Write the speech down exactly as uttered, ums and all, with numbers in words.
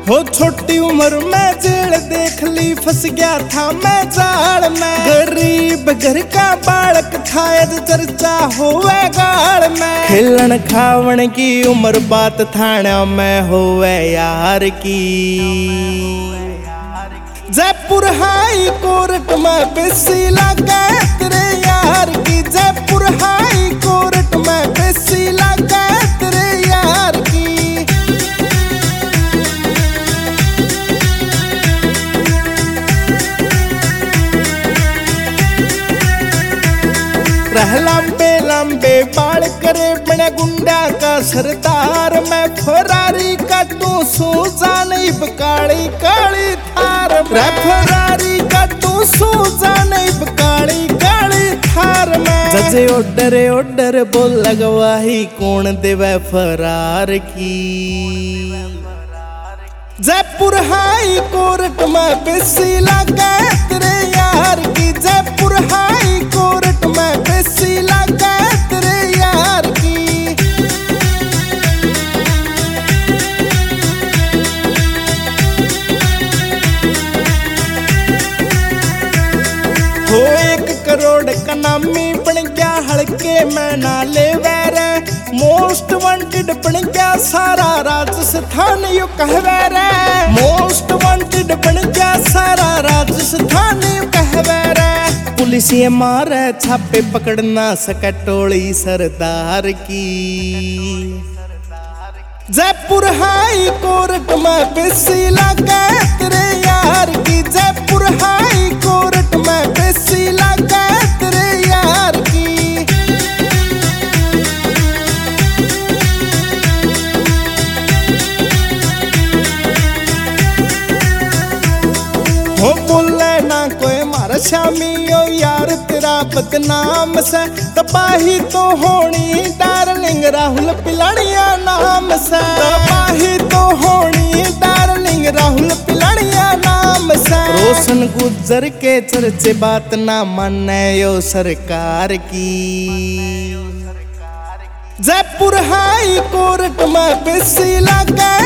हो छोटी उम्र में जेल देख ली, फंस गया था मैं जाल में। गरीब घर का बालक था, आज चर्चा होवे गाल में। खेलन खावन की उम्र बात थाना में होवे यार की। जयपुर हाई कोर्ट में पेशी लगा तेरे यार की। जयपुर हाई कोर्ट में पेशी लगा तेरे यार की। रह लंबे लंबे बाल करे बने गुंडा का सरदार। मैं फरारी का तू सूजा नहीं काली काली थार। मैं फरारी का तू सूजा नहीं काली काली थार में। जजे ऑर्डर ऑर्डर बोल लगवाही कौन देवे फरार की। जयपुर हाई कोर्ट में पेशी लगा तेरे यार की। जयपुर हाई कोर्ट में पेशी लगा तेरे यार की। हो एक करोड़ का नामी बन गया हल्के में ना ले वैरे। मोस्ट वांटेड बन गया सारा राजस्थान यू कहवे रे। मोस्ट वांटेड बन गया सारा राजस्थान यू कहवे रे। पुलिस ये मारे छापे पकड़ ना सके टोली सरदार की। जयपुर हाई कोर्ट में पेशी लगा तेरे यार की। जयपुर हाई कोर्ट में पेशी लगा तेरे यार की। हो बोले ना कोई मारा श्यामी ओ यार तेरा बदनाम से। तबाही तो होनी डार्लिंग राहुल पिलानिया नाम से। तबाही तो होनी डार्लिंग राहुल पिलानिया नाम से। रोशन गुजर के चर्चे बात ना माने यो सरकार की। जयपुर हाई कोर्ट में पेशी लगा